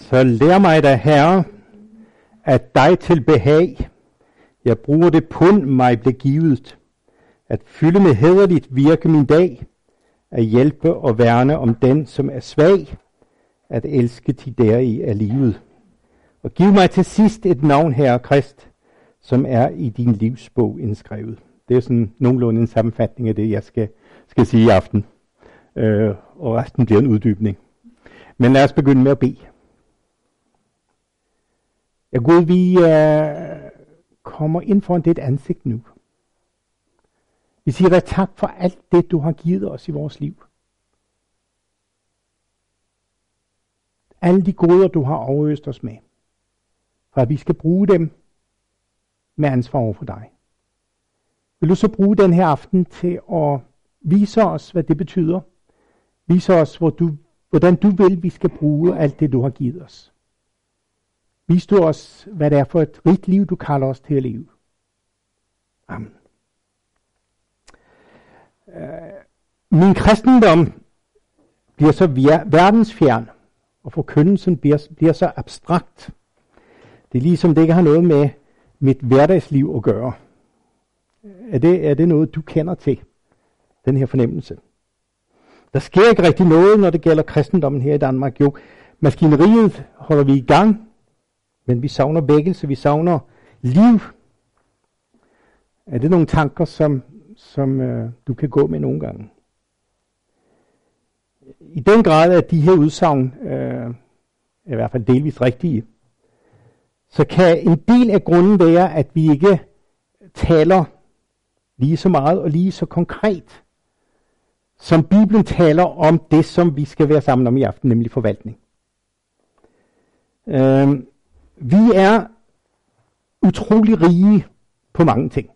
Så lær mig da, Herre, at dig til behag, jeg bruger det pund mig blev givet, at fylde med hæderligt virke min dag, at hjælpe og værne om den, som er svag, at elske til deri af livet. Og giv mig til sidst et navn, Herre Krist, som er i din livsbog indskrevet. Det er sådan nogenlunde en sammenfatning af det, jeg skal sige i aften. Og resten bliver en uddybning. Men lad os begynde med at bede. Ja Gud, vi kommer ind foran dit ansigt nu. Vi siger dig tak for alt det, du har givet os i vores liv. Alle de goder, du har overøst os med. For at vi skal bruge dem med ansvar over for dig. Vil du så bruge den her aften til at vise os, hvad det betyder? Vise os, hvordan du vil, vi skal bruge alt det, du har givet os. Vis du os, hvad det er for et rigt liv, du kalder os til at leve. Amen. Min kristendom bliver så verdensfjern, og forkyndelsen bliver så abstrakt. Det er ligesom det ikke har noget med mit hverdagsliv at gøre. Er det noget, du kender til, den her fornemmelse? Der sker ikke rigtig noget, når det gælder kristendommen her i Danmark. Jo, maskineriet holder vi i gang, men vi savner vækkelse, vi savner liv. Er det nogle tanker, som du kan gå med nogle gange? I den grad, at de her udsagn er i hvert fald delvist rigtige, så kan en del af grunden være, at vi ikke taler lige så meget og lige så konkret, som Bibelen taler om det, som vi skal være sammen om i aften, nemlig forvaltning. Vi er utrolig rige på mange ting.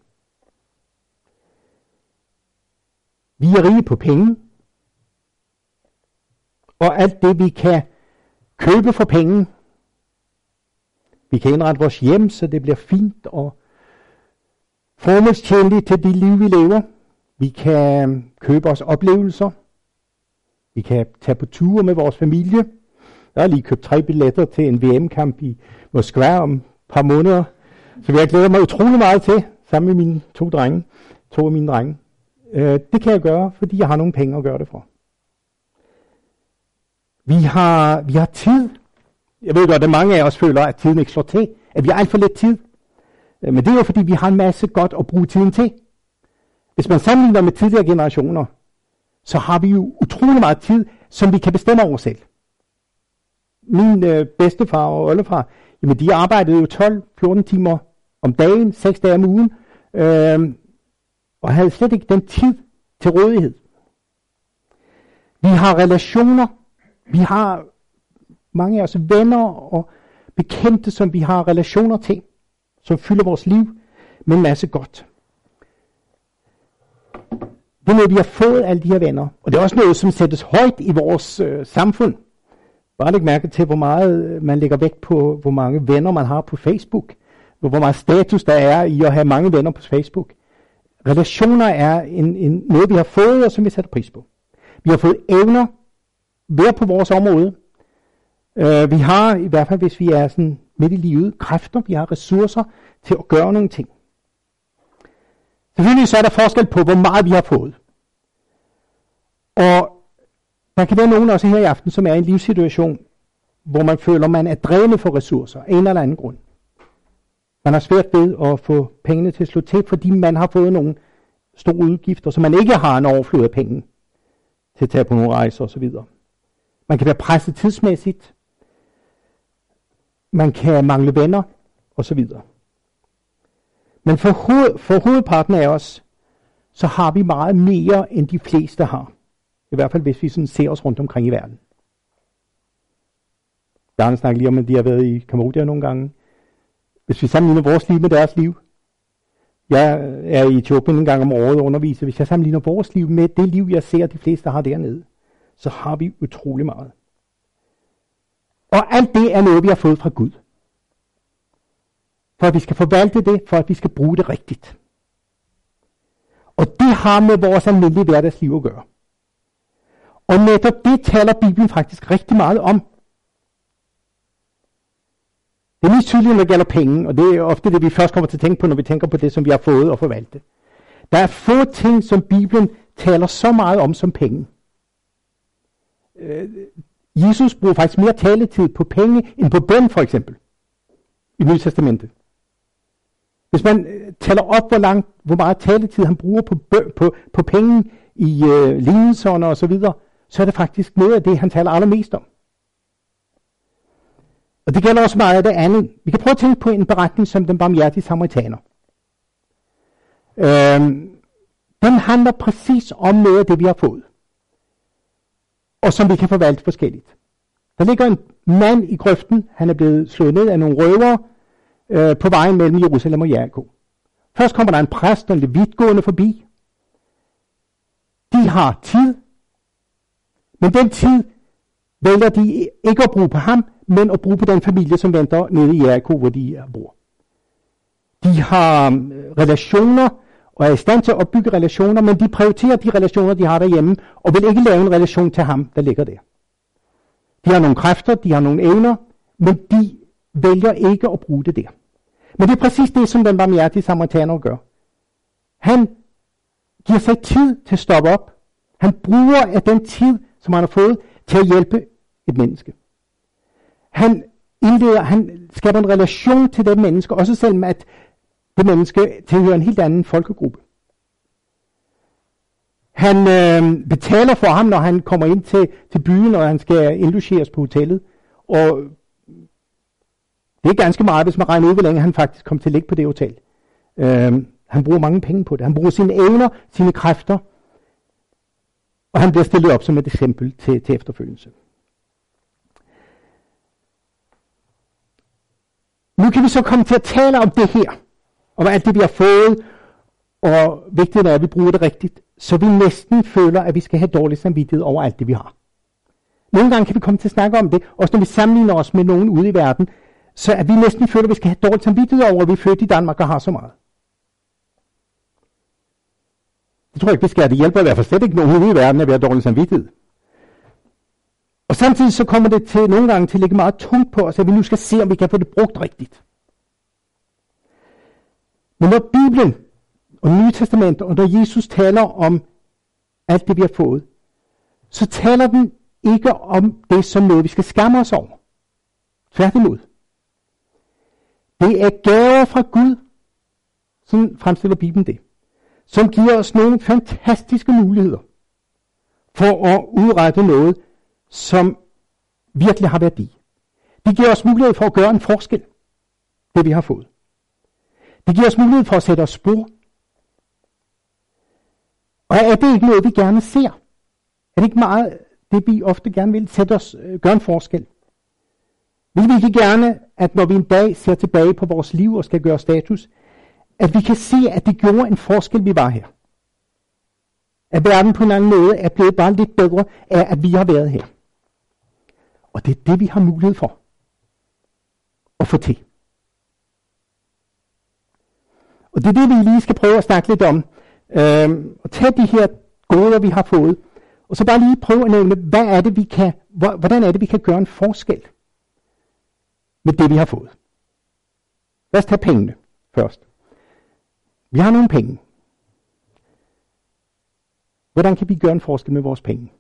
Vi er rige på penge, og alt det, vi kan købe for penge. Vi kan indrette vores hjem, så det bliver fint og formålstjenligt til det liv, vi lever. Vi kan købe os oplevelser. Vi kan tage på ture med vores familie. Jeg har lige købt 3 billetter til en VM-kamp i Moskva om et par måneder. Så jeg glæder mig utrolig meget til, sammen med mine 2 af mine drenge. Det kan jeg gøre, fordi jeg har nogle penge at gøre det for. Vi har tid. Jeg ved godt, at mange af os føler, at tiden ikke slår til. At vi har alt for lidt tid. Men det er jo fordi, vi har en masse godt at bruge tiden til. Hvis man sammenligner med tidligere generationer, så har vi jo utrolig meget tid, som vi kan bestemme over selv. Min bedstefar og oldefar, jamen de arbejdede jo 12-14 timer om dagen, 6 dage om ugen, og havde slet ikke den tid til rådighed. Vi har relationer, vi har mange af os venner og bekendte, som vi har relationer til, som fylder vores liv med en masse godt. Det er noget, vi har fået alle de her venner, og det er også noget, som sættes højt i vores samfund. Bare læg mærke til, hvor meget man lægger vægt på, hvor mange venner man har på Facebook, hvor meget status der er i at have mange venner på Facebook. Relationer er noget, vi har fået, og som vi sætter pris på. Vi har fået evner, hver på vores område. Vi har, i hvert fald hvis vi er sådan midt i livet, kræfter, vi har ressourcer til at gøre nogle ting. Selvfølgelig så er der forskel på, hvor meget vi har fået. Og der kan være nogen også her i aften, som er i en livssituation, hvor man føler, man er drevet for ressourcer, en eller anden grund. Man har svært ved at få pengene til at slå til, fordi man har fået nogle store udgifter, så man ikke har en overflod af penge til at tage på nogle rejser osv. Man kan være presset tidsmæssigt. Man kan mangle venner osv. Men for hovedparten af os, så har vi meget mere, end de fleste har. I hvert fald, hvis vi sådan ser os rundt omkring i verden. Der har snakket lige om, at de har været i Kambodja nogle gange. Hvis vi sammenligner vores liv med deres liv. Jeg er i Etiopien en gang om året og underviser. Hvis jeg sammenligner vores liv med det liv, jeg ser, de fleste har dernede, så har vi utrolig meget. Og alt det er noget, vi har fået fra Gud. For at vi skal forvalte det, for at vi skal bruge det rigtigt. Og det har med vores almindelige hverdagsliv at gøre. Og netop det taler Bibelen faktisk rigtig meget om. Det er mest tydeligt, når det gælder penge, og det er ofte det, vi først kommer til at tænke på, når vi tænker på det, som vi har fået og forvaltet. Der er få ting, som Bibelen taler så meget om som penge. Jesus bruger faktisk mere taletid på penge, end på bøn for eksempel, i Nye Testamentet. Hvis man tæller op, hvor meget taletid han bruger på penge i lignelserne og så videre, så er det faktisk noget af det, han taler allermest om. Og det gælder også meget af det andet. Vi kan prøve at tænke på en beretning som den barmhjertige samaritaner. Den handler præcis om noget af det, vi har fået. Og som vi kan forvalte forskelligt. Der ligger en mand i grøften. Han er blevet slået ned af nogle røvere på vejen mellem Jerusalem og Jericho. Først kommer der en præst og en levit gående forbi. De har tid. Men den tid vælger de ikke at bruge på ham, men at bruge på den familie, som venter nede i Jericho, hvor de bor. De har relationer, og er i stand til at opbygge relationer, men de prioriterer de relationer, de har derhjemme, og vil ikke lave en relation til ham, der ligger der. De har nogle kræfter, de har nogle evner, men de vælger ikke at bruge det der. Men det er præcis det, som den barmhjertige samaritaner gør. Han giver sig tid til at stoppe op. Han bruger af den tid, som han har fået, til at hjælpe et menneske. Han skaber en relation til det menneske, også selvom at det menneske tilhører en helt anden folkegruppe. Han betaler for ham, når han kommer ind til byen, og han skal indlogeres på hotellet. Og det er ganske meget, hvis man regner ud, hvor længe han faktisk kommer til at ligge på det hotel. Han bruger mange penge på det. Han bruger sine evner, sine kræfter, og han bliver stillet op som et eksempel til efterfølgelse. Nu kan vi så komme til at tale om det her, om alt det vi har fået, og vigtigt er, at vi bruger det rigtigt, så vi næsten føler, at vi skal have dårlig samvittighed over alt det vi har. Nogle gange kan vi komme til at snakke om det, også når vi sammenligner os med nogen ude i verden, så at vi næsten føler, at vi skal have dårlig samvittighed over, at vi er født i Danmark og har så meget. Det tror jeg ikke, vi skal. Det hjælper i hvert fald slet ikke nogen ude i verden, at vi har dårlig samvittighed. Og samtidig så kommer det til nogle gange til at ligge meget tungt på os, at vi nu skal se, om vi kan få det brugt rigtigt. Men når Bibelen og Nye Testamentet, og når Jesus taler om alt det, vi har fået, så taler den ikke om det som noget, vi skal skamme os over. Tværtimod. Det er gaver fra Gud, sådan fremstiller Bibelen det, som giver os nogle fantastiske muligheder for at udrette noget, som virkelig har værdi. Det giver os mulighed for at gøre en forskel, det vi har fået. Det giver os mulighed for at sætte os spor. Og er det ikke noget, vi gerne ser? Er det ikke meget det, vi ofte gerne vil sætte os, gøre en forskel? Vil vi ikke gerne, at når vi en dag ser tilbage på vores liv og skal gøre status, at vi kan se, at det gjorde en forskel, vi var her? At verden på en anden måde er blevet bare lidt bedre af, at vi har været her. Og det er det, vi har mulighed for at få til. Og det er det, vi lige skal prøve at snakke lidt om. Og tage de her goder, vi har fået, og så bare lige prøve at nævne, hvordan er det, vi kan gøre en forskel med det, vi har fået. Lad os tage pengene først. Vi har nogle penge. Hvordan kan vi gøre en forskel med vores penge?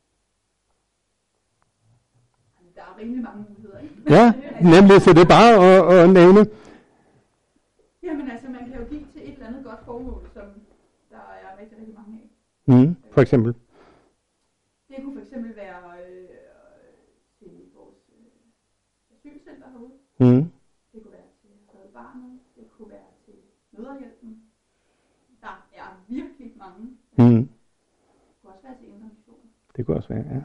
Der er rimelig mange muligheder, ikke? Ja, nemlig, så det er bare at nævne. Jamen altså, man kan jo give til et eller andet godt formål, som der er rigtig, rigtig mange af. For eksempel. Det kunne for eksempel være til vores asylcenter herude. Det kunne være til Red Barnet. Det kunne være til Mødrehjælpen. Der er virkelig mange. Det kunne også være til Indre Mission. Det kunne også være, ja.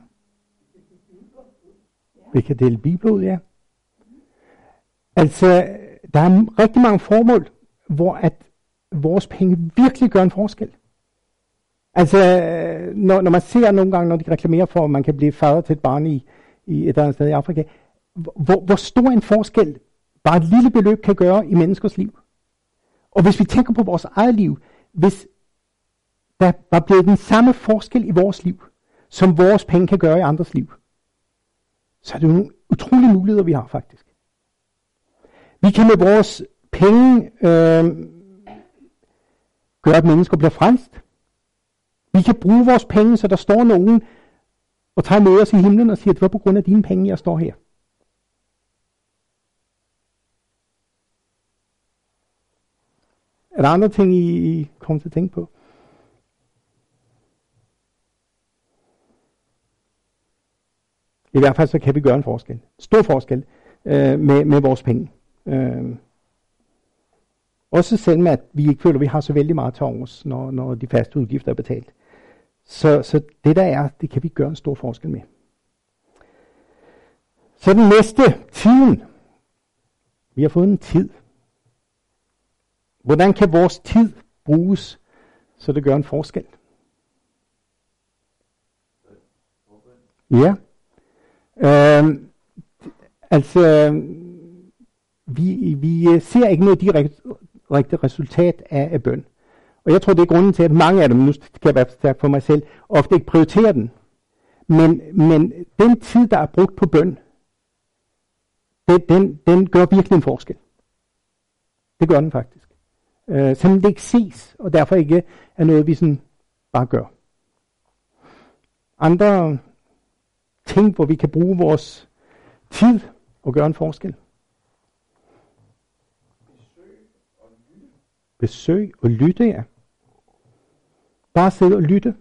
Vi kan dele bibler ud, ja. Altså, der er rigtig mange formål, hvor at vores penge virkelig gør en forskel. Altså, når man ser nogle gange, når de reklamerer for, at man kan blive fader til et barn i et eller andet sted i Afrika, hvor stor en forskel bare et lille beløb kan gøre i menneskers liv. Og hvis vi tænker på vores eget liv, hvis der var blevet den samme forskel i vores liv, som vores penge kan gøre i andres liv, så er det nogle utrolige muligheder, vi har faktisk. Vi kan med vores penge gøre, at mennesker bliver frelst. Vi kan bruge vores penge, så der står nogen og tager imod os i himlen og siger, at det var på grund af dine penge, jeg står her. Er der andre ting, I kommer til at tænke på? I hvert fald så kan vi gøre en forskel. Stor forskel med vores penge. Også selvom at vi ikke føler, at vi har så vældig meget til overs, når de faste udgifter er betalt. Så det der er, det kan vi gøre en stor forskel med. Så den næste, tiden. Vi har fået en tid. Hvordan kan vores tid bruges, så det gør en forskel? Ja. Vi ser ikke noget direkte resultat af bøn. Og jeg tror, det er grunden til, at mange af dem, nu skal jeg være stærk for mig selv, ofte ikke prioriterer den. Men den tid, der er brugt på bøn, den gør virkelig en forskel. Det gør den faktisk. Selvom det ikke ses, og derfor ikke er noget, vi sådan bare gør. Andre ting, hvor vi kan bruge vores tid og gøre en forskel. Besøg og lytte, ja. Bare sidde og lytte.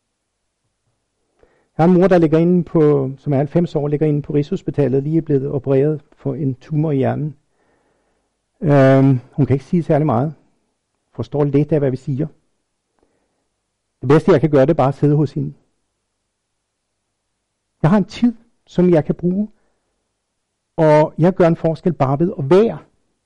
Jeg har en mor, der ligger inde på, som er 90 år, ligger inde på Rigshospitalet, lige er blevet opereret for en tumor i hjernen. Hun kan ikke sige særlig meget. Forstår lidt af, hvad vi siger. Det bedste, jeg kan gøre, det er bare at sidde hos hende. Jeg har en tid, som jeg kan bruge, og jeg gør en forskel bare ved at være.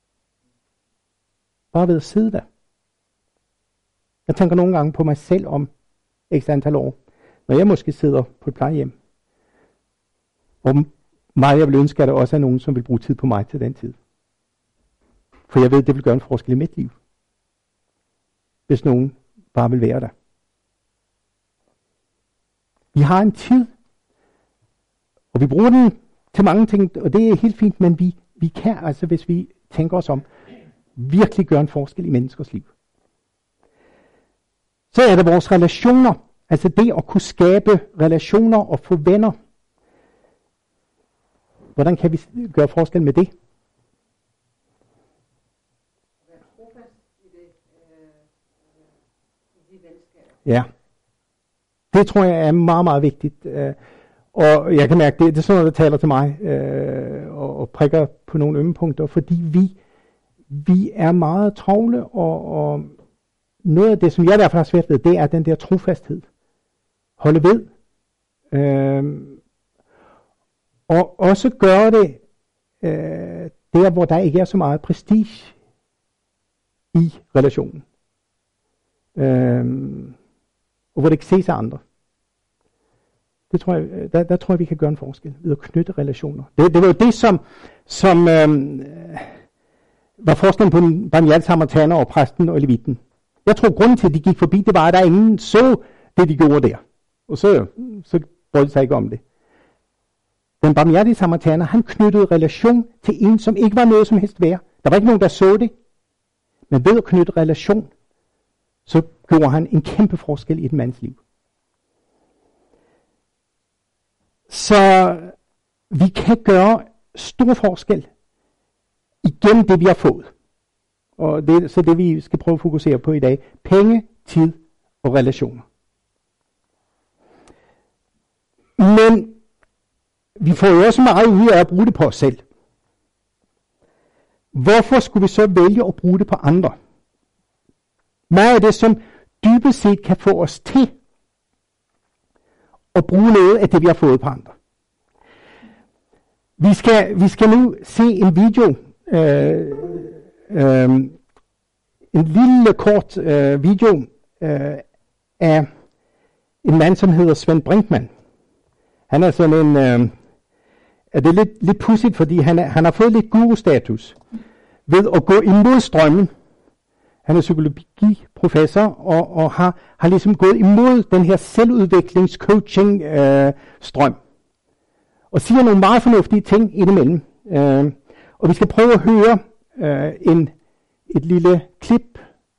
Bare ved at sidde der. Jeg tænker nogle gange på mig selv om x antal år, når jeg måske sidder på et plejehjem. Og meget jeg vil ønske, at der også er nogen, som vil bruge tid på mig til den tid. For jeg ved, at det vil gøre en forskel i mit liv. Hvis nogen bare vil være der. Vi har en tid, og vi bruger den til mange ting, og det er helt fint, men vi kan altså, hvis vi tænker os om, virkelig gøre en forskel i menneskers liv. Så er det vores relationer, altså det at kunne skabe relationer og få venner. Hvordan kan vi gøre forskel med det? Ja, det tror jeg er meget, meget vigtigt. Og jeg kan mærke, det er sådan noget, der taler til mig og prikker på nogle ømme punkter, fordi vi er meget travle, og noget af det, som jeg derfor har svært ved, det er den der trofasthed. Holde ved. Og også gøre det der, hvor der ikke er så meget prestige i relationen. Og hvor det ikke ses af andre. Det tror jeg, der tror jeg, vi kan gøre en forskel ved at knytte relationer. Det var jo det, som var forskellen på den barmhjertige samaritaner og præsten og levitten. Jeg tror, grunden til, at de gik forbi, det var, at der ingen så det, de gjorde der. Og så brød de sig ikke om det. Den barmhjertige samaritaner, han knyttede relation til en, som ikke var noget som helst værd. Der var ikke nogen, der så det. Men ved at knytte relation, så gjorde han en kæmpe forskel i et mands liv. Så vi kan gøre stor forskel igennem det, vi har fået. Og det er så det, vi skal prøve at fokusere på i dag. Penge, tid og relationer. Men vi får jo også meget ud af at bruge det på os selv. Hvorfor skulle vi så vælge at bruge det på andre? Hvad er det, som dybest set kan få os til at bruge noget af det, vi har fået på andre? Vi skal nu se en video, en lille kort video af en mand, som hedder Svend Brinkmann. Han er sådan en, det er lidt pudsigt, fordi han har fået lidt guru-status ved at gå imod strømmen. Han er psykologiprofessor og har ligesom gået imod den her selvudviklingscoaching-strøm. Og siger nogle meget fornuftige ting indimellem. Og vi skal prøve at høre et lille klip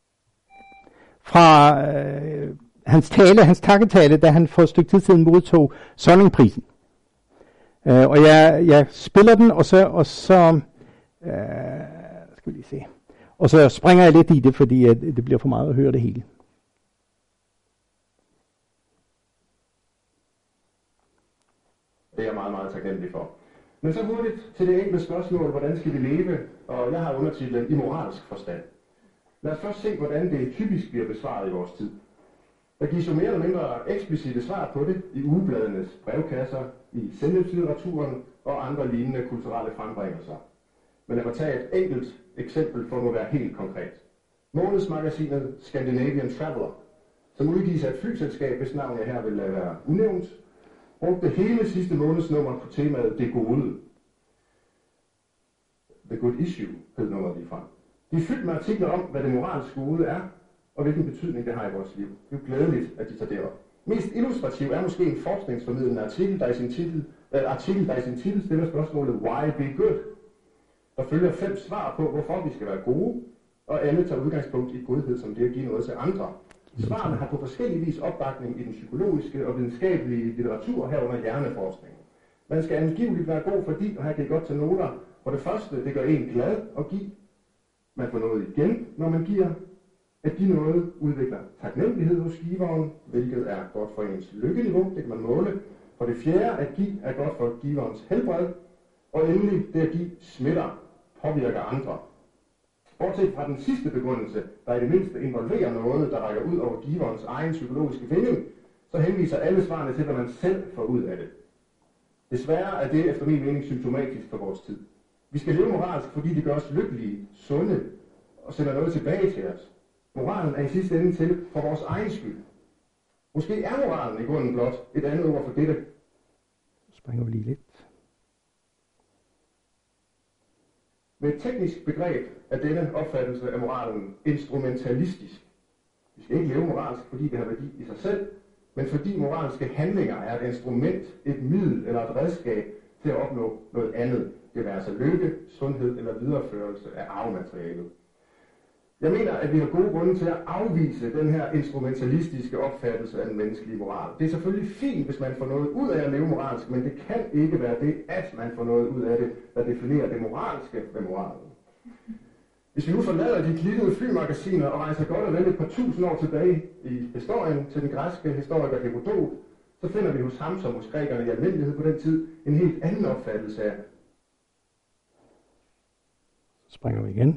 fra hans takketale, da han for et stykke tid siden modtog Sonningprisen. Og jeg spiller den, og så skal vi lige se. Og så springer jeg lidt i det, fordi det bliver for meget at høre det hele. Det er jeg meget, meget taknemmelig for. Men så hurtigt til det enkelte spørgsmål, hvordan skal vi leve? Og jeg har undertitlen i moralsk forstand. Lad os først se, hvordan det typisk bliver besvaret i vores tid. Der gives jo mere eller mindre eksplicite svar på det i ugebladenes brevkasser, i selvhjælpslitteraturen og andre lignende kulturelle frembringelser. Men lad mig tage et enkelt eksempel for at være helt konkret. Månedsmagasinet Scandinavian Traveller, som udgives af et flyselskab, hvis navn jeg her vil lade være unævnt, brugte hele sidste månedsnummer på temaet Det Gode. The Good Issue hed nummeret lige frem. De er fyldt med artikler om, hvad det moralske gode er, og hvilken betydning det har i vores liv. Det er jo glædeligt, at de tager det op. Mest illustrativ er måske en forskningsformidlende artikel, der i sin titel stiller spørgsmålet Why be good? Der følger 5 svar på, hvorfor vi skal være gode, og alle tager udgangspunkt i godhed som det at give noget til andre. Svarene har på forskellige vis opbakning i den psykologiske og videnskabelige litteratur herunder hjerneforskning. Man skal angiveligt være god, fordi, og her kan I godt tage noter, for det første, det gør en glad at give. Man får noget igen, når man giver. At give noget udvikler taknemmelighed hos giveren, hvilket er godt for ens lykkeniveau, det kan man måle. For det fjerde, at give er godt for giverens helbred. Og endelig, det at give smitter, påvirker andre. Bortset fra den sidste begrundelse, der i det mindste involverer noget, der rækker ud over giverens egen psykologiske vinding, så henviser alle svarene til, hvad man selv får ud af det. Desværre er det efter min mening symptomatisk for vores tid. Vi skal leve moralsk, fordi det gør os lykkelige, sunde og sender noget tilbage til os. Moralen er i sidste ende til for vores egen skyld. Måske er moralen i grunden blot et andet ord for dette. Springer vi lige lidt. Med et teknisk begreb er denne opfattelse af moralen instrumentalistisk. Vi skal ikke leve moralsk, fordi det har værdi i sig selv, men fordi moralske handlinger er et instrument, et middel eller et redskab til at opnå noget andet. Det være altså lykke, sundhed eller videreførelse af arvematerialet. Jeg mener, at vi har gode grunde til at afvise den her instrumentalistiske opfattelse af den menneskelige moral. Det er selvfølgelig fint, hvis man får noget ud af at leve moralsk, men det kan ikke være det, at man får noget ud af det, der definerer det moralske ved moralen. Hvis vi nu forlader de glittede flymagasiner og rejser godt og vel et par tusind år tilbage i historien til den græske historiker Herodot, så finder vi hos ham, som hos grækerne i almindelighed på den tid, en helt anden opfattelse af. Så springer vi igen.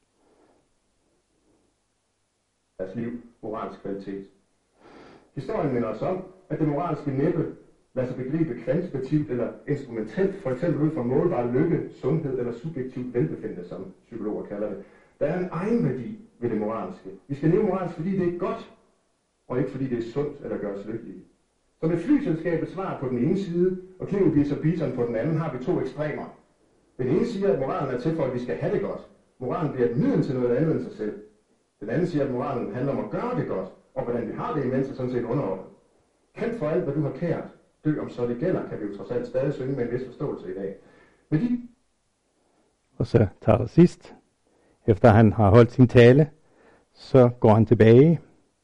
Deres liv, moralsk kvalitet. Historien minder os om, at det moralske næppe lader sig begribe kvantitativt eller instrumentelt, for eksempel ud fra målbar lykke, sundhed eller subjektivt velbefindende, som psykologer kalder det. Der er en egenværdi ved det moralske. Vi skal leve moralsk, fordi det er godt, og ikke fordi det er sundt eller gør os lykkelige. Så med flyselskabets svar på den ene side, og Kleobius og Piton på den anden, har vi 2 ekstremer. Den ene siger, at moralen er til for, at vi skal have det godt. Moralen bliver et middel til noget andet end sig selv. Den anden siger, at moralen handler om at gøre det godt, og hvordan vi har det imens er sådan set underordnet. Kæmp for alt, hvad du har kært. Dø om så det gælder, kan vi jo trods alt stadig synge med en vis forståelse i dag. Men Og så tager der sidst, efter han har holdt sin tale, så går han tilbage.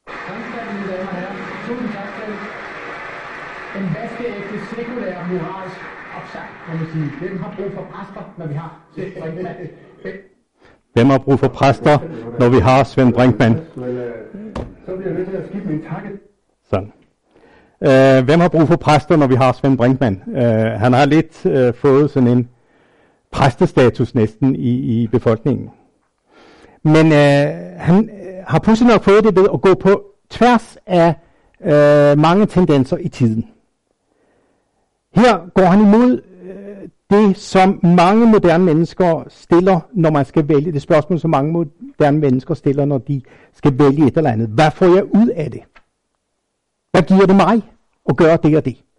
En vaskeægte sekulær moralsk opsang, må man sige. Hvem har brug for præster, når vi har Svend Brinkmann? Hvem har brug for præster, når vi har Svend Brinkmann? Så bliver jeg nødt til at skifte min takke. Sådan. Hvem har brug for præster, når vi har Svend Brinkmann? Han har lidt fået sådan en præstestatus næsten i befolkningen. Men han har pludselig nok fået det ved at gå på tværs af mange tendenser i tiden. Her går han imod det, som mange moderne mennesker stiller, når man skal vælge. Det spørgsmål, som mange moderne mennesker stiller, når de skal vælge et eller andet. Hvad får jeg ud af det? Hvad giver det mig at gøre det og det?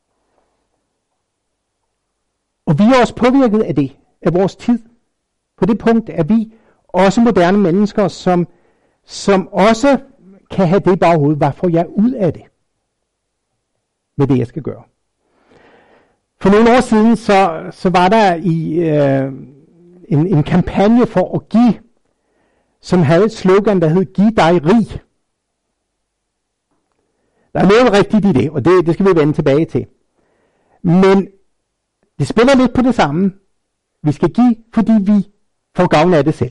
Og vi er også påvirket af det, af vores tid. På det punkt er vi også moderne mennesker, som også kan have det i baghovedet. Hvad får jeg ud af det? Med det, jeg skal gøre. For nogle år siden, så var der i en kampagne for at give, som havde et slogan, der hed Giv dig rig. Der er noget rigtigt i det, og det skal vi vende tilbage til. Men det spiller lidt på det samme. Vi skal give, fordi vi får gavn af det selv.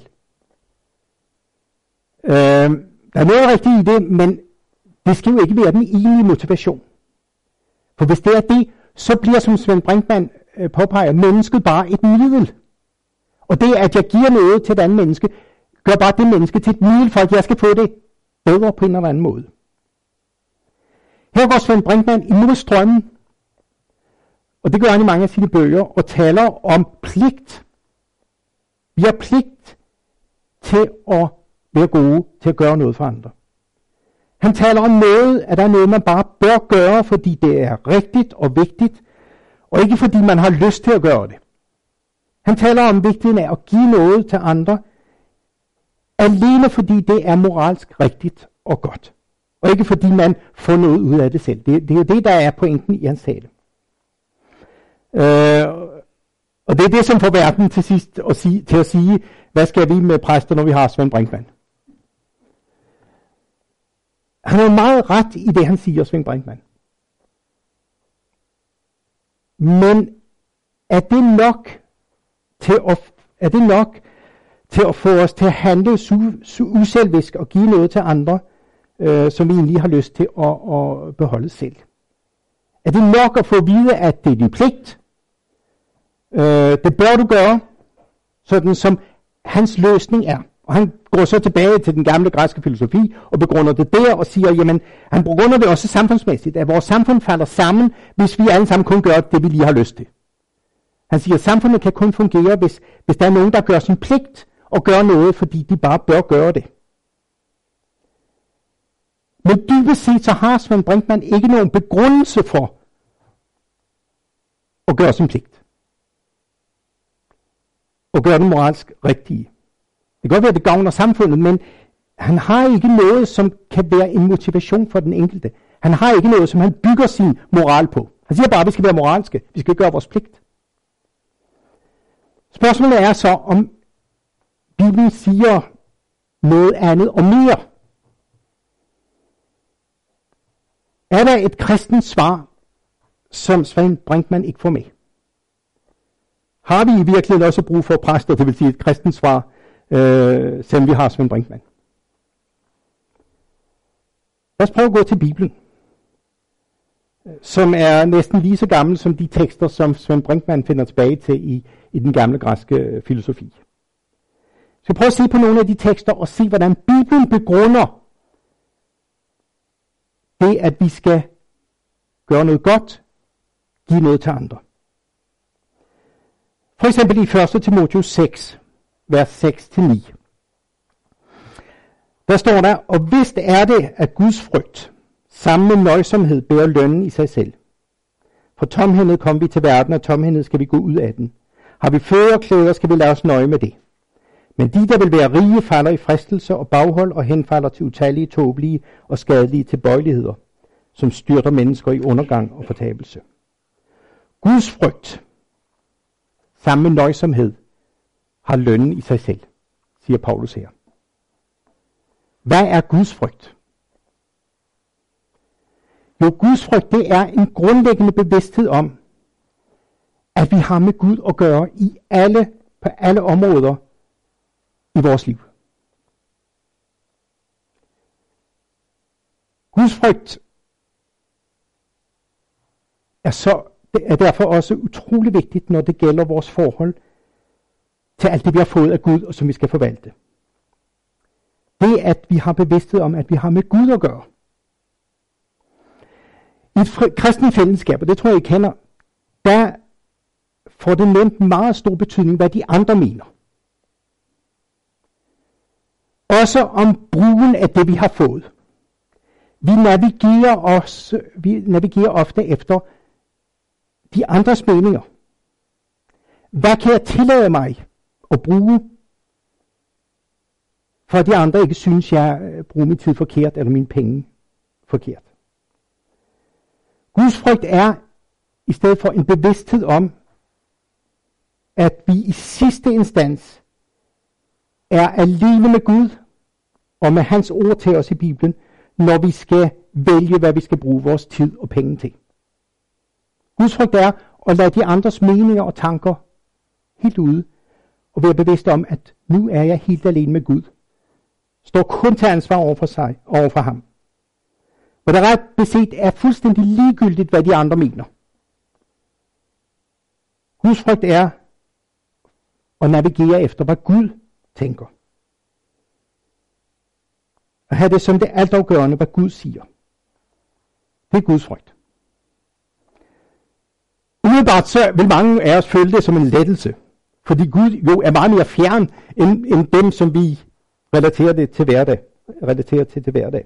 Der er noget rigtigt i det, men det skal jo ikke være den egentlige motivation. For hvis det er det, så bliver, som Svend Brinkmann påpeger, mennesket bare et middel. Og det, at jeg giver noget til et andet menneske, gør bare det menneske til et middel, for at jeg skal få det bedre på en eller anden måde. Her går Svend Brinkmann imod strømmen, og det gør han i mange af sine bøger, og taler om pligt. Vi har pligt til at være gode til at gøre noget for andre. Han taler om noget, at der er noget, man bare bør gøre, fordi det er rigtigt og vigtigt, og ikke fordi man har lyst til at gøre det. Han taler om vigtigheden af at give noget til andre, alene fordi det er moralsk rigtigt og godt. Og ikke fordi man får noget ud af det selv. Det er jo det, der er pointen i hans tale. Og det er det, som får verden til sidst til at sige, hvad skal vi med præster, når vi har Svend Brinkmann? Han har meget ret i det, han siger, Svend Brinkmann. Men er det nok til at få os til at handle uselvisk og give noget til andre, som vi egentlig har lyst til at beholde selv? Er det nok at få at vide, at det er din pligt? Det bør du gøre, sådan som hans løsning er. Og han går så tilbage til den gamle græske filosofi og begrunder det der og siger, jamen, han begrunder det også samfundsmæssigt, at vores samfund falder sammen, hvis vi alle sammen kun gør det, vi lige har lyst til. Han siger, at samfundet kan kun fungere, hvis der er nogen, der gør sin pligt og gør noget, fordi de bare bør gøre det. Men dybest set så har Svend Brinkmann ikke nogen begrundelse for at gøre sin pligt. Og gøre det moralsk rigtige. Det kan godt være, at det gavner samfundet, men han har ikke noget, som kan være en motivation for den enkelte. Han har ikke noget, som han bygger sin moral på. Han siger bare, at vi skal være moralske. Vi skal gøre vores pligt. Spørgsmålet er så, om Bibelen siger noget andet og mere. Er der et kristent svar, som Svend Brinkmann ikke får med? Har vi i virkeligheden også brug for præster, det vil sige et kristent svar, selvom vi har Svend Brinkmann? Lad os prøve at gå til Bibelen, som er næsten lige så gammel som de tekster, som Svend Brinkmann finder tilbage til i den gamle græske filosofi. Så prøv at se på nogle af de tekster og se, hvordan Bibelen begrunder det, at vi skal gøre noget godt, give noget til andre. For eksempel i 1. Timotheus 6, vers 6-9. Der står der, og vist er det, at Guds frygt, sammen med nøjsomhed, bærer lønnen i sig selv. For tomhændet kom vi til verden, og tomhændet skal vi gå ud af den. Har vi føde og klæder, skal vi lade os nøje med det. Men de, der vil være rige, falder i fristelse og baghold og henfalder til utallige, tåbelige og skadelige tilbøjeligheder, som styrter mennesker i undergang og fortabelse. Guds frygt, sammen med nøjsomhed, har lønnen i sig selv, siger Paulus her. Hvad er Guds frygt? Jo, Guds frygt, det er en grundlæggende bevidsthed om, at vi har med Gud at gøre på alle områder i vores liv. Guds frygt er derfor også utrolig vigtigt, når det gælder vores forhold til alt det, vi har fået af Gud, og som vi skal forvalte. Det, at vi har bevidsthed om, at vi har med Gud at gøre. I et kristent fællesskab, og det tror jeg, I kender, der får det nemt meget stor betydning, hvad de andre mener. Også om brugen af det, vi har fået. Vi navigerer ofte efter de andres meninger. Hvad kan jeg tillade mig at bruge, for at de andre ikke synes, jeg bruger min tid forkert, eller mine penge forkert? Guds frygt er i stedet for en bevidsthed om, at vi i sidste instans er alene med Gud og med hans ord til os i Bibelen, når vi skal vælge, hvad vi skal bruge vores tid og penge til. Guds frygt er at lade de andres meninger og tanker helt ude, og være bevidst om, at nu er jeg helt alene med Gud. Står kun til ansvar over for ham. Og der ret beset er fuldstændig ligegyldigt, hvad de andre mener. Guds frygt er at navigere efter, hvad Gud tænker. Og have det som det altafgørende, hvad Gud siger. Det er Guds frygt. Umiddelbart så vil mange af os føle det som en lettelse. Fordi Gud jo er meget mere fjern end dem, som vi relaterer til hverdag.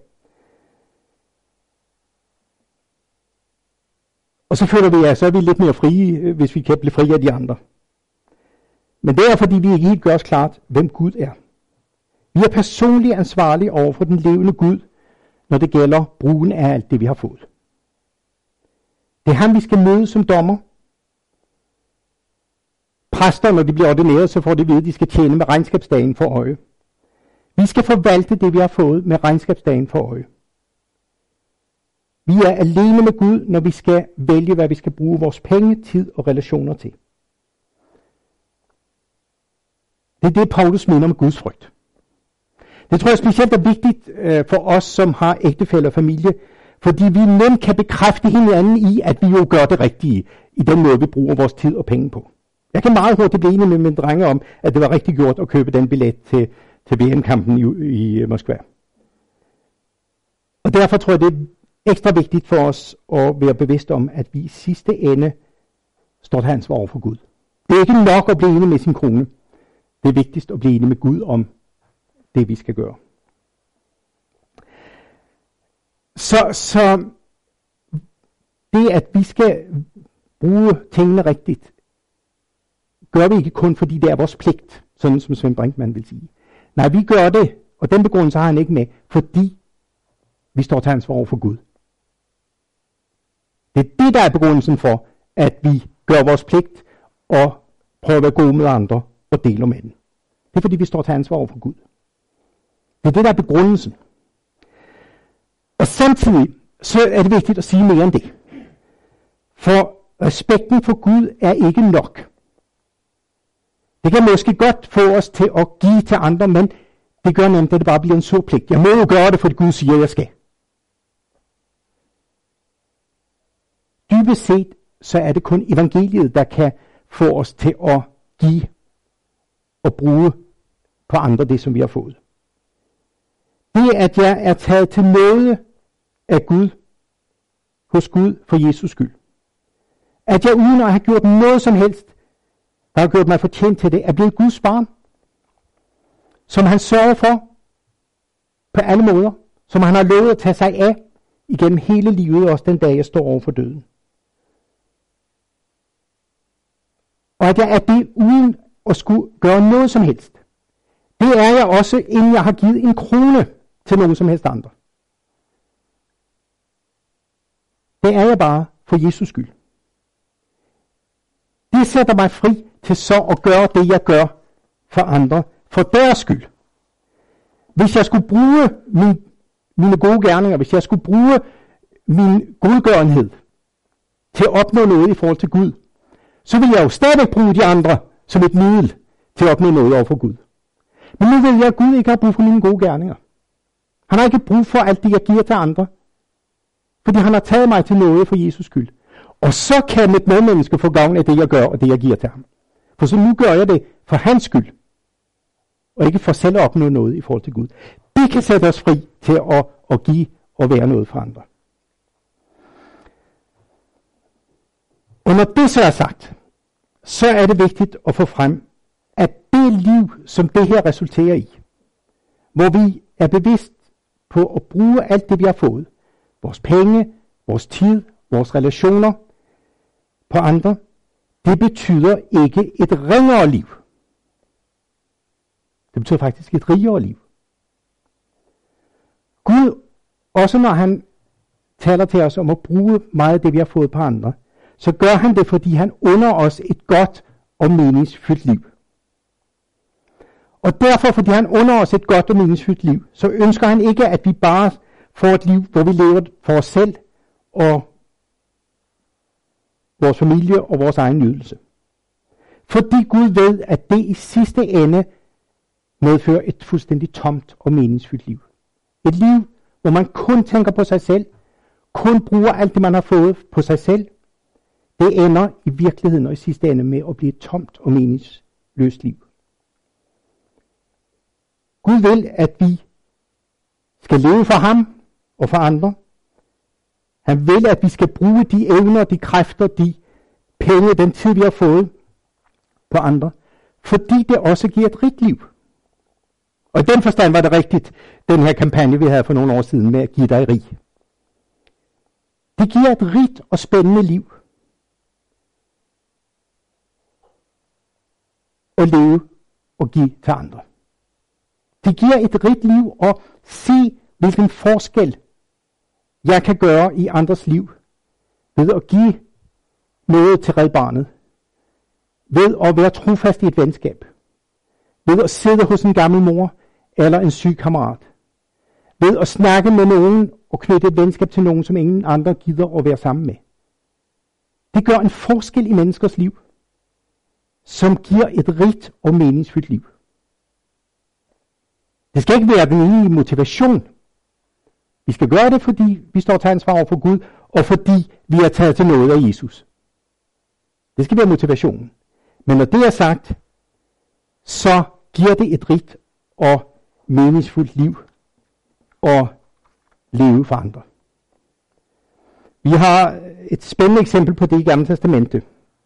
Og så føler vi, at så er vi lidt mere frie, hvis vi kan blive frie af de andre. Men det er, fordi vi ikke helt gør os klart, hvem Gud er. Vi er personligt ansvarlige over for den levende Gud, når det gælder brugen af alt det, vi har fået. Det er ham, vi skal møde som dommer. Præster, når de bliver ordineret, så får de at vide, at de skal tjene med regnskabsdagen for øje. Vi skal forvalte det, vi har fået med regnskabsdagen for øje. Vi er alene med Gud, når vi skal vælge, hvad vi skal bruge vores penge, tid og relationer til. Det er det, Paulus mener med Guds frygt. Det tror jeg specielt er vigtigt for os, som har ægtefælle og familie, fordi vi nemt kan bekræfte hinanden i, at vi jo gør det rigtige i den måde, vi bruger vores tid og penge på. Jeg kan meget hurtigt blive enig med mine drenge om, at det var rigtig gjort at købe den billet til VM-kampen i Moskva. Og derfor tror jeg, det er ekstra vigtigt for os at være bevidst om, at vi i sidste ende står til ansvar over for Gud. Det er ikke nok at blive enig med sin kone. Det er vigtigst at blive enig med Gud om det, vi skal gøre. Så det, at vi skal bruge tingene rigtigt, gør vi ikke kun, fordi det er vores pligt, sådan som Svend Brinkmann vil sige. Nej, vi gør det, og den begrundelse har han ikke med, fordi vi står til ansvar over for Gud. Det er det, der er begrundelsen for, at vi gør vores pligt og prøver at være gode med andre og deler med den. Det er fordi, vi står til ansvar over for Gud. Det er det, der er begrundelsen. Og samtidig så er det vigtigt at sige mere end det. For respekten for Gud er ikke nok. Det kan måske godt få os til at give til andre, men det gør nemt, at det bare bliver en sur pligt. Jeg må jo gøre det, fordi Gud siger, at jeg skal. Dybest set, så er det kun evangeliet, der kan få os til at give og bruge på andre det, som vi har fået. Det, at jeg er taget til nåde af Gud, hos Gud for Jesus skyld. At jeg uden at have gjort noget som helst, der har gjort mig fortjent til det, er blevet Guds barn, som han sørger for på alle måder, som han har lovet at tage sig af igennem hele livet, også den dag, jeg står over for døden. Og at jeg er det uden at skulle gøre noget som helst. Det er jeg også, inden jeg har givet en krone til nogen som helst andre. Det er jeg bare for Jesus skyld. Det sætter mig fri til så at gøre det, jeg gør for andre, for deres skyld. Hvis jeg skulle bruge mine gode gerninger, hvis jeg skulle bruge min godgørenhed til at opnå noget i forhold til Gud, så vil jeg jo stadig bruge de andre som et middel til at opnå noget over for Gud. Men nu vil jeg, at Gud ikke har brug for mine gode gerninger. Han har ikke brug for alt det, jeg giver til andre. Fordi han har taget mig til noget for Jesus skyld. Og så kan mit medmenneske få gavn af det, jeg gør, og det, jeg giver til ham. For så nu gør jeg det for hans skyld. Og ikke for selv at opnå noget i forhold til Gud. Det kan sætte os fri til at give og være noget for andre. Og når det så er sagt, så er det vigtigt at få frem, at det liv, som det her resulterer i, hvor vi er bevidst på at bruge alt det, vi har fået, vores penge, vores tid, vores relationer på andre, det betyder ikke et ringere liv. Det betyder faktisk et rigere liv. Gud, også når han taler til os om at bruge meget af det, vi har fået på andre, så gør han det, fordi han under os et godt og meningsfyldt liv. Og derfor, fordi han under os et godt og meningsfyldt liv, så ønsker han ikke, at vi bare får et liv, hvor vi lever for os selv og vores familie og vores egen nydelse. Fordi Gud ved, at det i sidste ende medfører et fuldstændig tomt og meningsfyldt liv. Et liv, hvor man kun tænker på sig selv, kun bruger alt det, man har fået på sig selv. Det ender i virkeligheden og i sidste ende med at blive et tomt og meningsløst liv. Gud vil, at vi skal leve for ham og for andre. Han vil, at vi skal bruge de evner, de kræfter, de penge, den tid, vi har fået på andre, fordi det også giver et rigt liv. Og i den forstand var det rigtigt, den her kampagne, vi havde for nogle år siden med at give dig rig. Det giver et rigt og spændende liv. At leve og give til andre. Det giver et rigt liv at se, hvilken forskel jeg kan gøre i andres liv ved at give noget til Red Barnet, ved at være trofast i et venskab, ved at sidde hos en gammel mor eller en syg kammerat, ved at snakke med nogen og knytte et venskab til nogen, som ingen andre gider at være sammen med. Det gør en forskel i menneskers liv, som giver et rigt og meningsfyldt liv. Det skal ikke være den enige motivation. Vi skal gøre det, fordi vi står til ansvar over for Gud, og fordi vi er taget til noget af Jesus. Det skal være motivationen. Men når det er sagt, så giver det et rigt og meningsfuldt liv at leve for andre. Vi har et spændende eksempel på det i Gamle Testamente,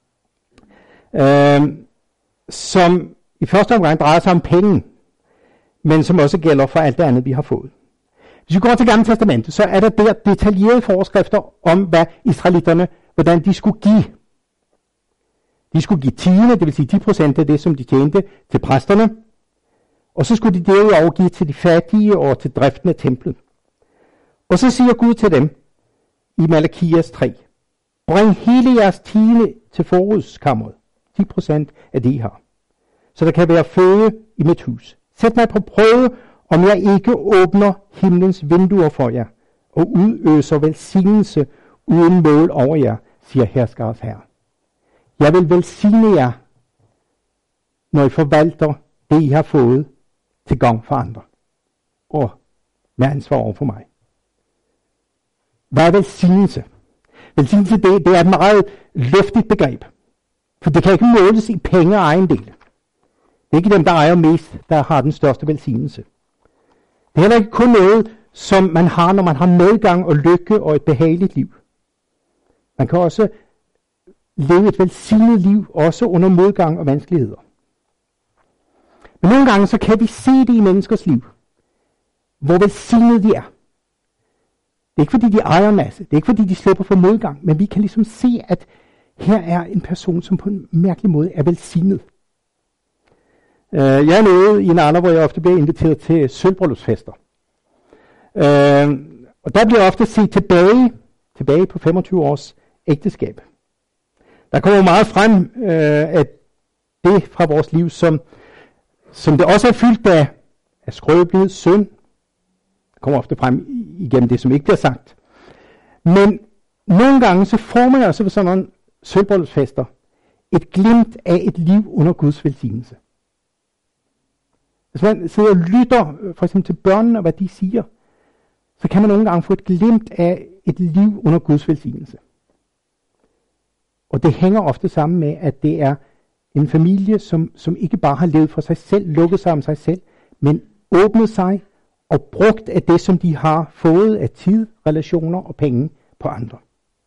som i første omgang drejer sig om penge, men som også gælder for alt det andet, vi har fået. Hvis vi går til Gamle Testamente, så er der detaljerede forskrifter om, hvad israelitterne, hvordan de skulle give. De skulle give tiende, det vil sige 10% af det, som de tjente, til præsterne. Og så skulle de derudover give til de fattige og til driften af templet. Og så siger Gud til dem i Malakias 3, bring hele jeres tiende til forrådskammeret, 10% af det, I har, så der kan være føde i mit hus. Sæt mig på prøve, om jeg ikke åbner himlens vinduer for jer, og udøser velsignelse uden mål over jer, siger herskers Herre. Jeg vil velsigne jer, når I forvalter det, I har fået, til gavn for andre, og med ansvar over for mig. Hvad er velsignelse? Velsignelse, det er et meget luftigt begreb, for det kan ikke måles i penge og ejendele. Det er ikke dem, der ejer mest, der har den største velsignelse. Det er heller ikke kun noget, som man har, når man har medgang og lykke og et behageligt liv. Man kan også leve et velsignet liv, også under modgang og vanskeligheder. Men nogle gange så kan vi se det i menneskers liv, hvor velsignet de er. Det er ikke fordi de ejer en masse, det er ikke fordi de slipper for modgang, men vi kan ligesom se, at her er en person, som på en mærkelig måde er velsignet. Jeg er nede i en alder, hvor jeg ofte bliver inviteret til sølvbryllupsfester. Og der bliver jeg ofte set tilbage på 25 års ægteskab. Der kommer meget frem af det fra vores liv, som det også er fyldt af skrøbelighed, synd. Det kommer ofte frem igennem det, som ikke bliver sagt. Men nogle gange så får man også ved sådan nogle sølvbryllupsfester et glimt af et liv under Guds velsignelse. Hvis man sidder og lytter for eksempel til børnene og hvad de siger, så kan man nogle gange få et glimt af et liv under Guds velsignelse. Og det hænger ofte sammen med, at det er en familie, som ikke bare har levet for sig selv, lukket sig om sig selv, men åbnet sig og brugt af det, som de har fået af tid, relationer og penge på andre.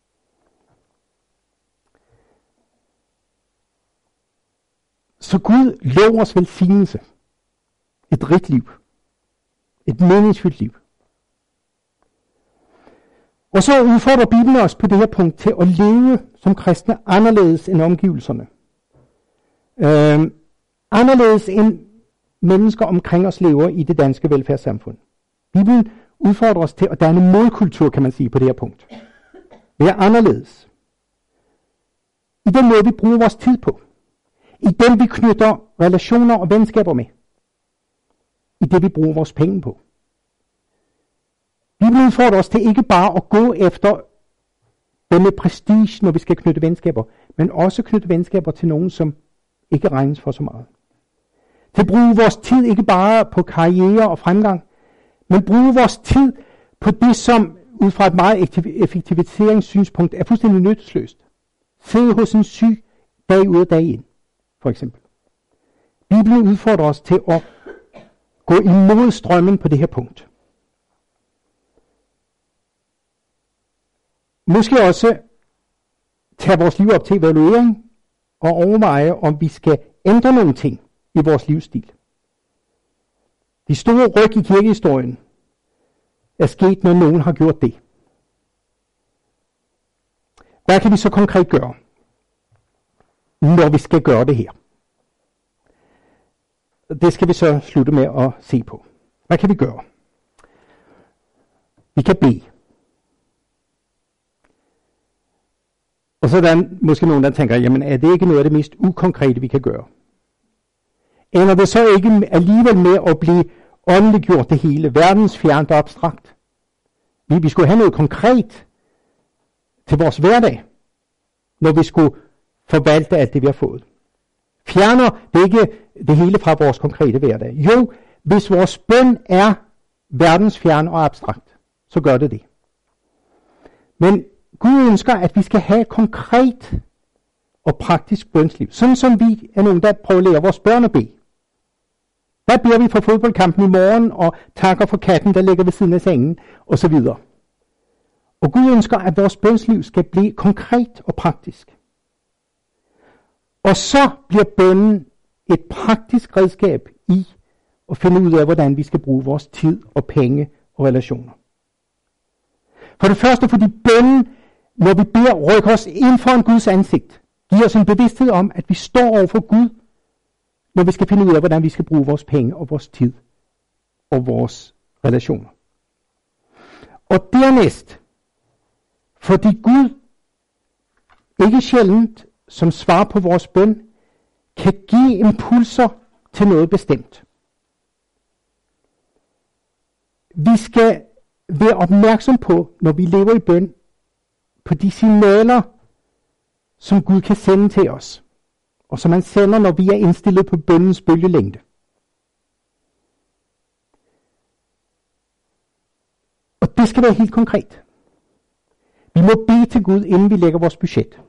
Så Gud lover os velsignelse. Et rigt liv. Et meningsfyldt liv. Og så udfordrer Bibelen os på det her punkt til at leve som kristne anderledes end omgivelserne. Anderledes end mennesker omkring os lever i det danske velfærdssamfund. Bibelen udfordrer os til at danne modkultur, kan man sige, på det her punkt. Det er anderledes. I den måde, vi bruger vores tid på. I dem vi knytter relationer og venskaber med. I det vi bruger vores penge på. Bibelen udfordrer os til ikke bare at gå efter det med prestige, når vi skal knytte venskaber, men også knytte venskaber til nogen, som ikke regnes for så meget. Til at bruge vores tid ikke bare på karriere og fremgang, men bruge vores tid på det, som ud fra et meget effektiviseringssynspunkt er fuldstændig nyttesløst. Sidde hos en syg dag ud og dag ind, for eksempel. Bibelen udfordrer os til at gå imod strømmen på det her punkt. Måske også tage vores liv op til evaluering og overveje, om vi skal ændre nogle ting i vores livsstil. De store ryk i kirkehistorien er sket, når nogen har gjort det. Hvad kan vi så konkret gøre, når vi skal gøre det her? Det skal vi så slutte med at se på. Hvad kan vi gøre? Vi kan bede. Og så er der måske nogen, der tænker, jamen er det ikke noget af det mest ukonkrete, vi kan gøre? Ender det så ikke alligevel med at blive åndeliggjort det hele, verdensfjernt og abstrakt? Vi skulle have noget konkret til vores hverdag, når vi skulle forvalte alt det, vi har fået. Fjerner det ikke det hele fra vores konkrete hverdag? Jo, hvis vores bøn er verdensfjern og abstrakt, så gør det det. Men Gud ønsker, at vi skal have et konkret og praktisk bønsliv. Sådan som vi er nogen, der prøver at lære vores børn at bede. Der beder vi for fodboldkampen i morgen, og takker for katten, der ligger ved siden af sengen, osv. Og Gud ønsker, at vores bønsliv skal blive konkret og praktisk. Og så bliver bønnen et praktisk redskab i at finde ud af, hvordan vi skal bruge vores tid og penge og relationer. For det første, fordi bønnen, når vi beder, rykker os ind for en Guds ansigt. Giver os en bevidsthed om, at vi står over for Gud, når vi skal finde ud af, hvordan vi skal bruge vores penge og vores tid og vores relationer. Og dernæst, fordi Gud ikke sjældent, som svar på vores bøn, kan give impulser til noget bestemt. Vi skal være opmærksom på, når vi lever i bøn, på de signaler, som Gud kan sende til os, og som han sender, når vi er indstillet på bønnens bølgelængde. Og det skal være helt konkret. Vi må bede til Gud, inden vi lægger vores budget.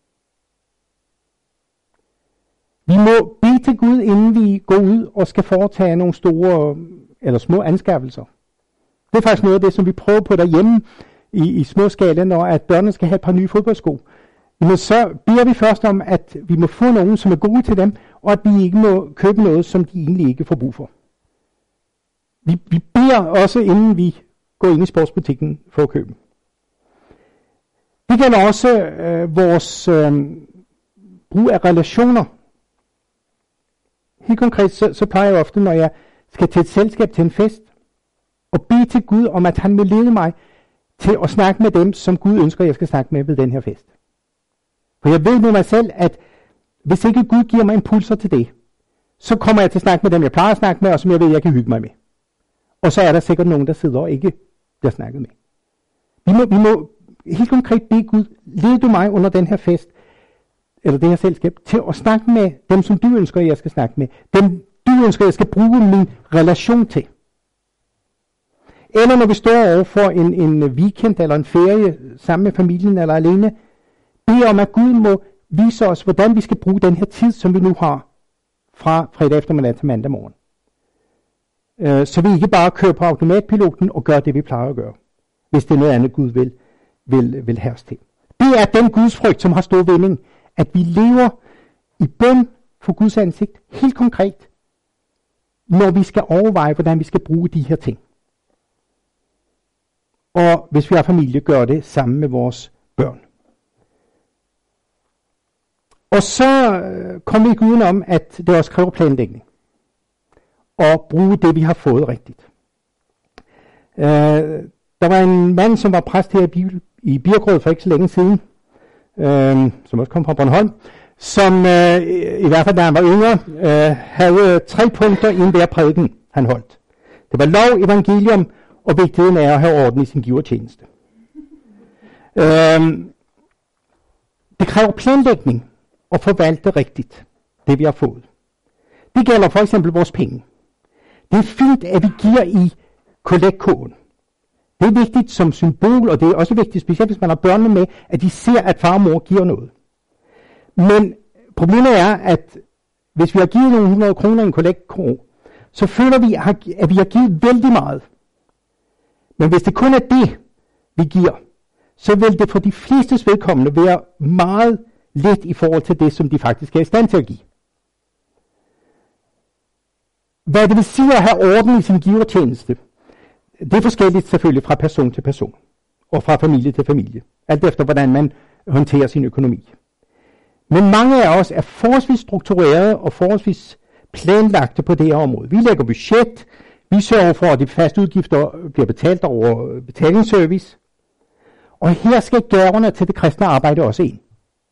Vi må bede til Gud, inden vi går ud og skal foretage nogle store eller små anskaffelser. Det er faktisk noget af det, som vi prøver på derhjemme i små skala, når at børnene skal have et par nye fodboldsko. Men så beder vi først om, at vi må få nogen, som er gode til dem, og at vi ikke må købe noget, som de egentlig ikke får brug for. Vi beder også, inden vi går ind i sportsbutikken for at købe. Det gælder også vores brug af relationer. Helt konkret, så plejer jeg ofte, når jeg skal til et selskab, til en fest, og bede til Gud om, at han vil lede mig til at snakke med dem, som Gud ønsker, jeg skal snakke med ved den her fest. For jeg ved med mig selv, at hvis ikke Gud giver mig impulser til det, så kommer jeg til at snakke med dem, jeg plejer at snakke med, og som jeg ved, jeg kan hygge mig med. Og så er der sikkert nogen, der sidder og ikke bliver snakket med. Vi må helt konkret bede Gud, led du mig under den her fest, eller det her selskab, til at snakke med dem, som du ønsker, jeg skal snakke med. Dem, du ønsker, jeg skal bruge min relation til. Eller når vi står over for en weekend eller en ferie sammen med familien eller alene, bed om, at Gud må vise os, hvordan vi skal bruge den her tid, som vi nu har fra fredag eftermiddag til mandag morgen. Så vi ikke bare kører på automatpiloten og gør det, vi plejer at gøre, hvis det er noget andet, Gud vil have os til. Det er den gudsfrygt, som har stor vending, at vi lever i bøn for Guds ansigt, helt konkret, når vi skal overveje, hvordan vi skal bruge de her ting. Og hvis vi har familie, gør det sammen med vores børn. Og så kommer vi ikke udenom, at det også kræver planlægning. Og bruge det, vi har fået rigtigt. Der var en mand, som var præst her i Birkerød for ikke så længe siden, som også kom fra Bornholm, som i hvert fald da han var yngre, havde 3 punkter i enhver prædiken, han holdt. Det var lov, evangelium og vigtigheden af at have orden i sin givertjeneste. Det kræver planlægning at forvalte rigtigt, det vi har fået. Det gælder for eksempel vores penge. Det er fint, at vi giver i kollektkurven. Det er vigtigt som symbol, og det er også vigtigt, specielt hvis man har børnene med, at de ser, at far og mor giver noget. Men problemet er, at hvis vi har givet nogle 100 kroner i en kollektkurv, så føler vi, at vi har givet vældig meget. Men hvis det kun er det, vi giver, så vil det for de flestes vedkommende være meget lidt i forhold til det, som de faktisk er i stand til at give. Hvad det vil sige at have orden i sin givertjeneste, det er forskelligt selvfølgelig fra person til person, og fra familie til familie, alt efter hvordan man håndterer sin økonomi. Men mange af os er forholdsvis strukturerede og forholdsvis planlagte på det her område. Vi lægger budget, vi sørger for, at de faste udgifter bliver betalt over betalingsservice, og her skal gaverne til det kristne arbejde også ind.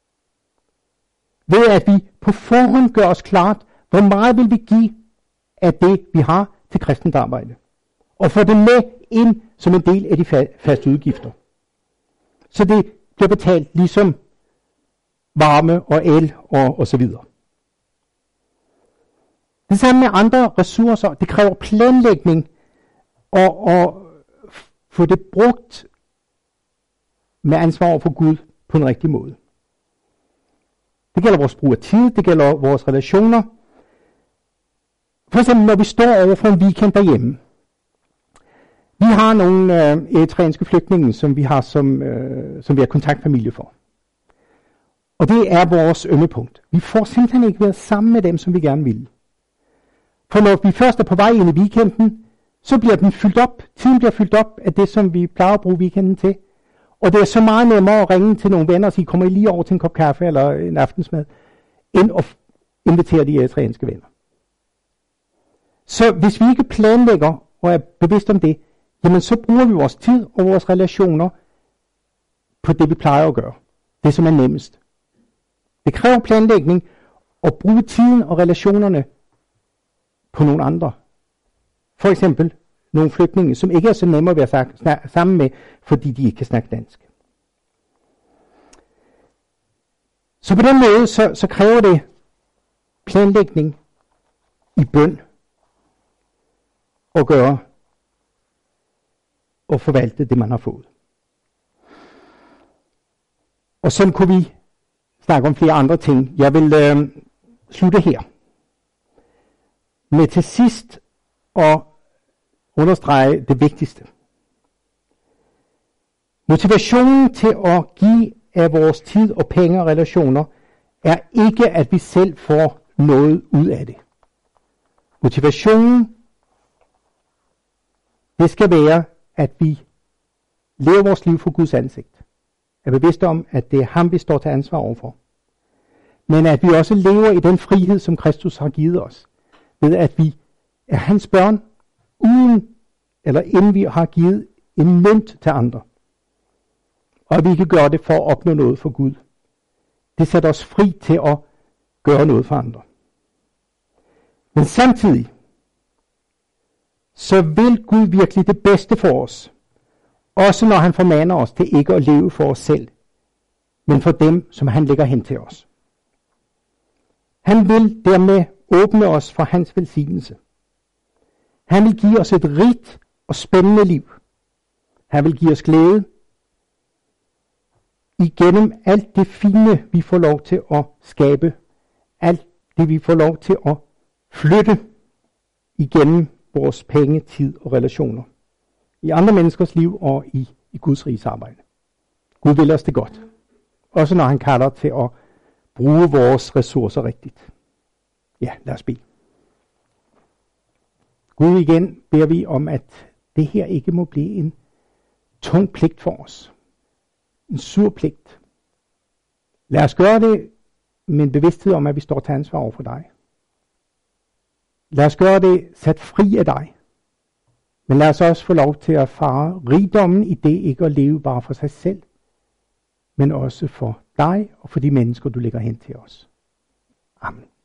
Ved at vi på forhånd gør os klart, hvor meget vil vi give af det, vi har til kristent arbejde. Og få det med ind som en del af de faste udgifter. Så det bliver betalt ligesom varme og el og så videre. Det samme med andre ressourcer. Det kræver planlægning og få det brugt med ansvar over for Gud på en rigtig måde. Det gælder vores brug af tid, det gælder vores relationer. For eksempel når vi står over for en weekend derhjemme. Vi har nogle eritreanske flygtninge, som vi har som vi har kontaktfamilie for. Og det er vores ømmepunkt. Vi får simpelthen ikke været sammen med dem, som vi gerne vil. For når vi først er på vej ind i weekenden, så bliver den fyldt op. Tiden bliver fyldt op af det, som vi plejer at bruge weekenden til. Og det er så meget nemmere at ringe til nogle venner og sige, kommer I lige over til en kop kaffe eller en aftensmad, end at invitere de eritreanske venner. Så hvis vi ikke planlægger og er bevidst om det, jamen så bruger vi vores tid og vores relationer på det, vi plejer at gøre. Det, som er nemmest. Det kræver planlægning at bruge tiden og relationerne på nogle andre. For eksempel nogle flygtninge, som ikke er så nemme at være sammen med, fordi de ikke kan snakke dansk. Så på den måde, så kræver det planlægning i bøn at gøre og forvalte det, man har fået. Og sådan kunne vi snakke om flere andre ting. Jeg vil slutte her med til sidst at understrege det vigtigste. Motivationen til at give af vores tid og penge og relationer er ikke, at vi selv får noget ud af det. Motivationen, det skal være, at vi lever vores liv for Guds ansigt. Er bevidste om, at det er ham, vi står til ansvar overfor. Men at vi også lever i den frihed, som Kristus har givet os. Ved at vi er hans børn, uden eller inden vi har givet en mønt til andre. Og at vi ikke gør det for at opnå noget for Gud. Det sætter os fri til at gøre noget for andre. Men samtidig, så vil Gud virkelig det bedste for os. Også når han formaner os til ikke at leve for os selv, men for dem, som han lægger hen til os. Han vil dermed åbne os for hans velsignelse. Han vil give os et rigt og spændende liv. Han vil give os glæde igennem alt det fine, vi får lov til at skabe. Alt det, vi får lov til at flytte igennem vores penge, tid og relationer. I andre menneskers liv og i Guds riges arbejde. Gud vil os det godt. Også når han kalder til at bruge vores ressourcer rigtigt. Ja, lad os bede. Gud, igen beder vi om, at det her ikke må blive en tung pligt for os. En sur pligt. Lad os gøre det med en bevidsthed om, at vi står til ansvar over for dig. Lad os gøre det sat fri af dig. Men lad os også få lov til at erfare rigdommen i det ikke at leve bare for sig selv, men også for dig og for de mennesker, du lægger hen til os. Amen.